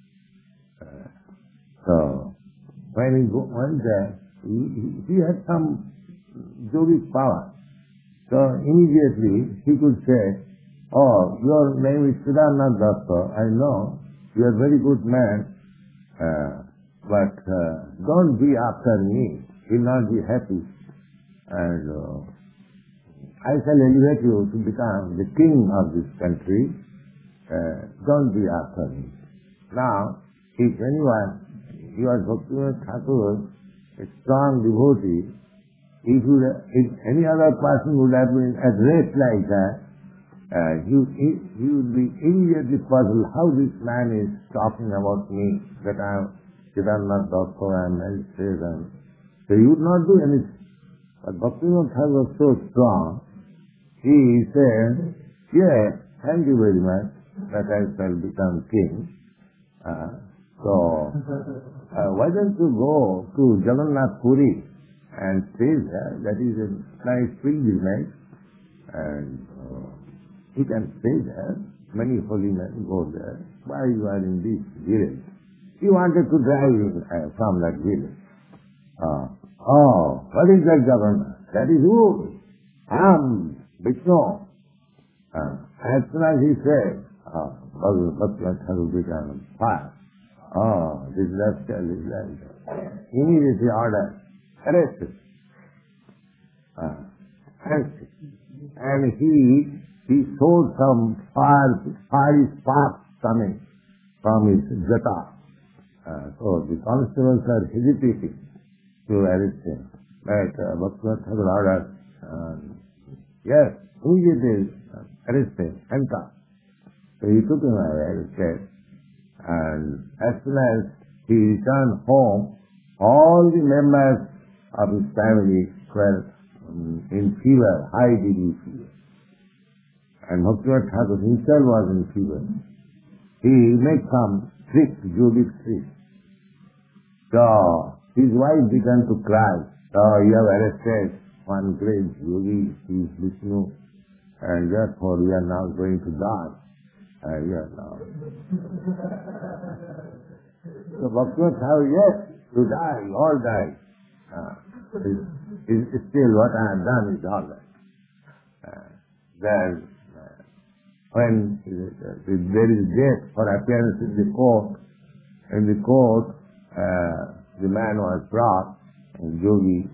Uh, so when he go, went there, he, he, he had some yogic power. So immediately he could say, "Oh, your name is Kedarnath Datta. I know you are a very good man, uh, but uh, don't be after me. You'll not be happy. And uh, I shall elevate you to become the king of this country. Uh, don't be after me." Now, if anyone, you are Bhaktivinoda Thakur, a strong devotee, if, you, if any other person would have been addressed like that, uh, you, you would be immediately puzzled how this man is talking about me, that I am Kedarnath Datta, I am magistrate, and so you would not do anything. But Bhaktivinoda Thakur was so strong, he said, "Yes, thank you very much, that I shall become king. Uh, so, uh, why don't you go to Jagannath Puri and stay there? That is a nice pilgrimage, and uh, you can stay there. Many holy men go there. Why you are in this village?" He wanted to drive him uh, from that village. Uh, oh, what is that Jagannath? That is who? I am Vishnu. Uh, as soon as he said, uh, Bhaktivinoda Thakur became fire. Oh, this rascal, this rascal. Immediately ordered, arrested. Uh, arrested. And he, he saw some fire, fiery sparks coming from his jata. Uh, so the constables are hesitating to arrest him. But uh, Bhaktivinoda Thakur ordered, uh, yes, immediately uh, arrest him, handcuff. So he took him away, arrested. And as soon as he returned home, all the members of his family were um, in fever, high degree fever. And Bhaktivinoda Thakur himself was in fever. He made some trick, yogic trick. So his wife began to cry. So you have arrested one great yogi, he is Vishnu, and therefore we are now going to die. Uh, we are now. So Bhaktivinoda Thakur, yes, you die, you all die. Uh, is, is still what I have done is all right. Uh, then, uh, when uh, there is death for appearance in the court, in the court, uh, the man was brought, and yogi,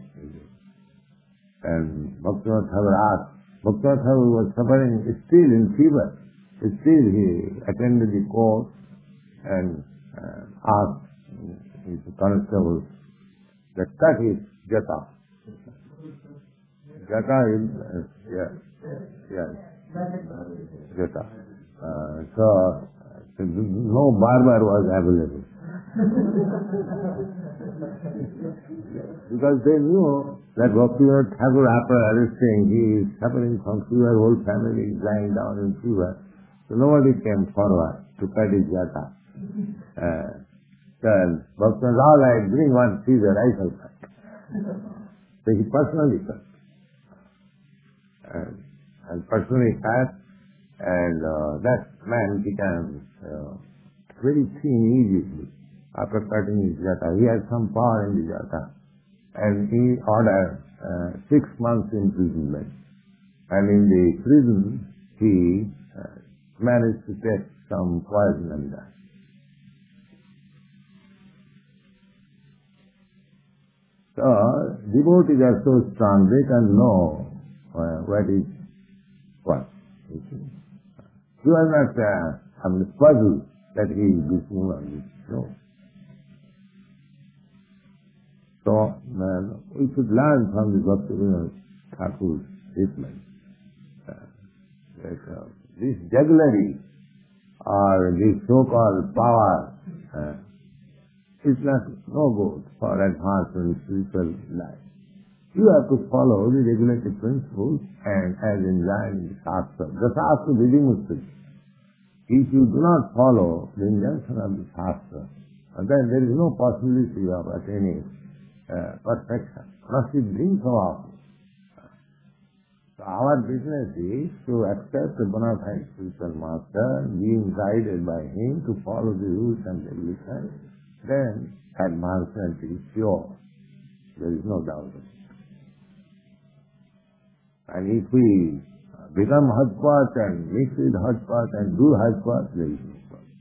and Bhaktivinoda Thakur asked, Bhaktivinoda Thakur was suffering still in fever. Still he attended the court and uh, asked his constable that cut his jata. Jata is, uh, yeah, yeah, jata. Uh, so, so no barber was available. Because they knew that Bhaktivinoda Thakur, after arresting, he is suffering from fever, whole family is lying down in fever. So nobody came forward to cut his jata. Uh, so Bhaktivinoda, all right, bring one Caesar, I shall cut. So he personally cut. And, and personally cut, and uh, that man became uh, very thin immediately after cutting his jata. He had some power in the jata. And he ordered uh, six months imprisonment. And in the prison, he uh, managed to take some poison and die. So, devotees are so strong, they can know uh, what is what. You are not uh, I mean, puzzled that he is beating on this. No. So, uh, we should learn from the Bhaktivinoda Thakur's statement uh, that uh, this jugglery or this so-called power uh, is not no good for advancement in spiritual life. You have to follow the regulated principles and as enjoined in the Shastra. The Shastra Vidimukti. If you do not follow the injunction of the Shastra, then there is no possibility of attaining uh, perfection. Prasiddhim Samapti. So our business is to accept the bona fide spiritual master, being guided by him to follow the rules and regulations, then advancement is sure. There is no doubt of it. And if we become hodgepodge and mix with hodgepodge and do hodgepodge, there is no problem.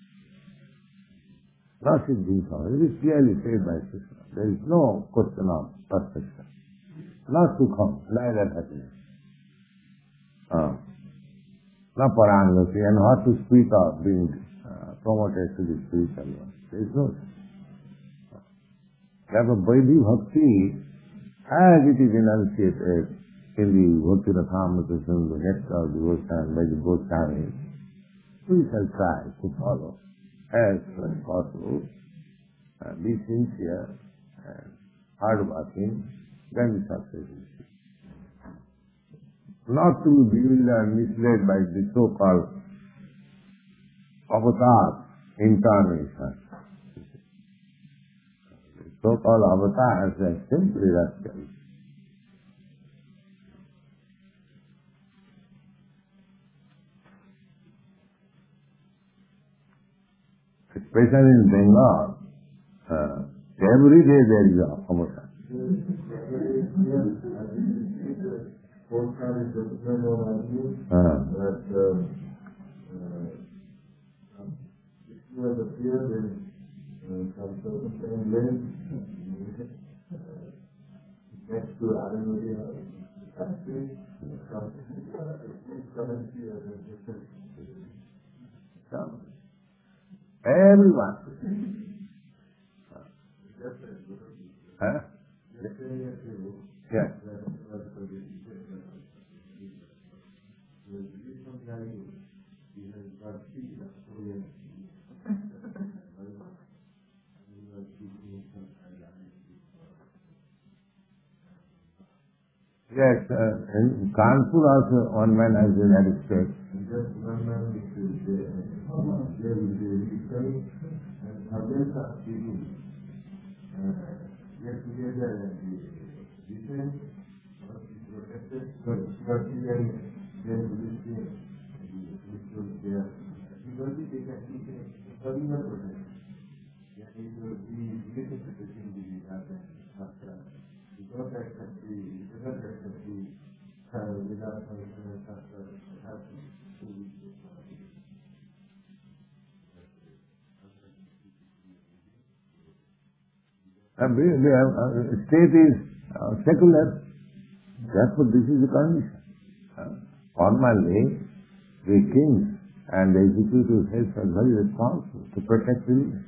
Prasiddhim Samapti. It is clearly said by Krishna. There is no question of perfection. Not to come, neither happiness. Uh, not parangati, and what to speak of being uh, promoted to the spiritual one. There is no. Therefore, Vaidhi Bhakti, as it is enunciated in the Bhakti Rathamrita, the nectar of devotion by the Goswami, we shall try to follow as much as possible, uh, be sincere and hard-working, then the success is sure. Not to be bewildered and misled by the so-called avatar incarnation. The so-called avatars are simply rascals. Especially in Bengal, uh, every day there is a avatar. Postcard is dependent on you that if you have appeared in some certain time lane next to Aramudi factory, come and see as a different. Everyone. Huh? Yes. Yes, uh, in Kanpur also one man has been arrested. Just one man is there, there will be returning and others are speaking. Get together and be decent, not be protected, but then then police came, police was there. Because they can keep it, but not protected. Yet it will be related to the thing we have after. Because that country, it doesn't that country, without permission and after, have to be. Uh, we, we have, uh, state is uh, secular, therefore this is the condition. Uh, formally, the kings and the executive heads are very responsible to protect religion.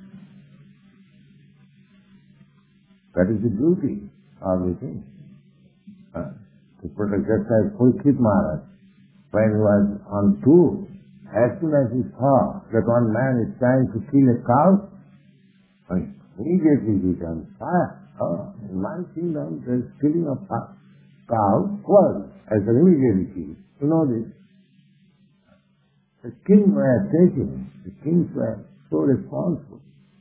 That is the duty of the king. Uh, to protect, just like Pulkit Maharaj, when he was on tour, as soon as he saw that one man is trying to kill a cow, immediately he turned fire. Oh, in my kingdom there is killing of cow was as an immediately killed. You know this. The kings were taken. The kings were so responsible.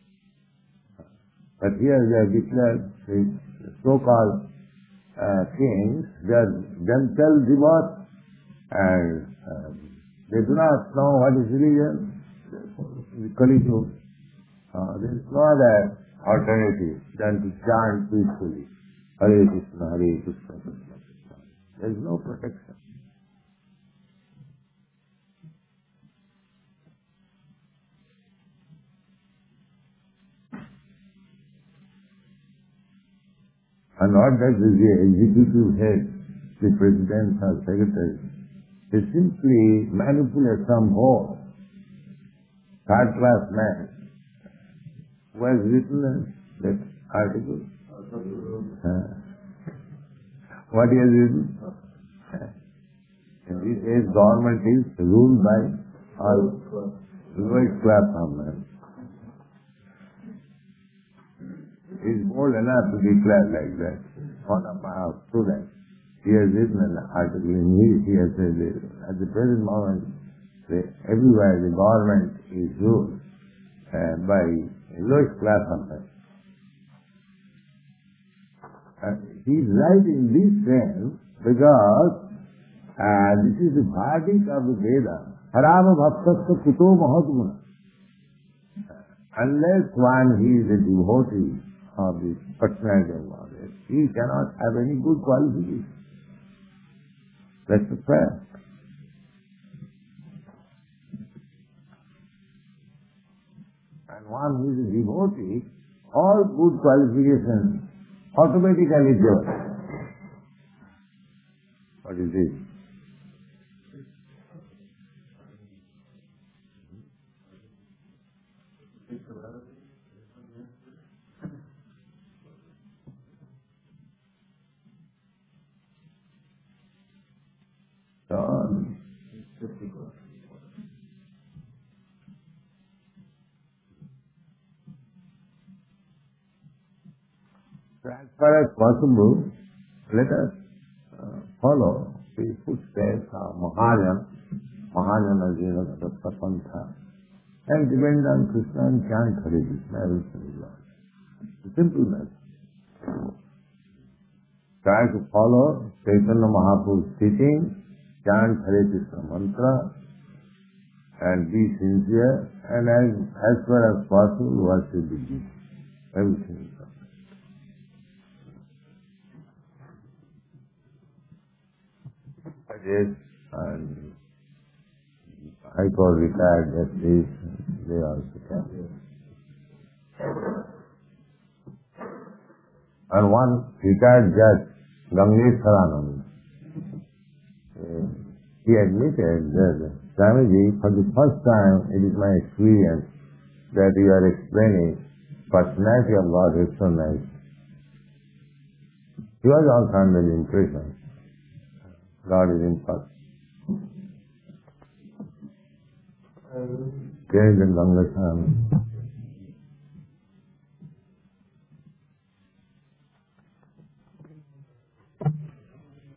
But here they are declared the so-called uh, kings, they are themselves devout and uh, they do not know what is religion. The Kali Yuga. Uh, there is no other alternative than to chant peacefully. Hare Krishna, Hare Krishna, Krishna Krishna. There is no protection. And what does the executive head, the president or secretary, they simply manipulate some vote third class man who has written that article. Uh, what he has written? In this age, government is ruled by all lowest class of men. He is bold enough to declare like that. One of my students, he has written an article in which he has said that at the present moment, the, everywhere the government is ruled uh, by lowest class of men. Uh, he is right in this sense because uh, this is the verdict of the Veda. Harama bhaktasya kuto mahatguna. Unless one he is a devotee of the personality of Godhead, he cannot have any good qualification. That's the fact. And one who is a devotee, all good qualifications automatically develop. What is this? So, as far as possible, let us uh, follow the footsteps of Mahayana, Mahayana Jnana Pantha, and depend on Krishna and chant Hare Krishna, everything is Lord. It's a simple message. Try to follow Chaitanya Mahaprabhu's teaching, chant Hare Krishna mantra, and be sincere, and as, as far as possible, worship the Gita. Everything is Lord. Yes, and I got retired justice, they also can. And one retired judge, Gangeswaranand, uh, he admitted that, Swamiji, for the first time it is my experience that you are explaining personality of God is so nice. He was also under the impression God is in person. Jai Gangeswaranand.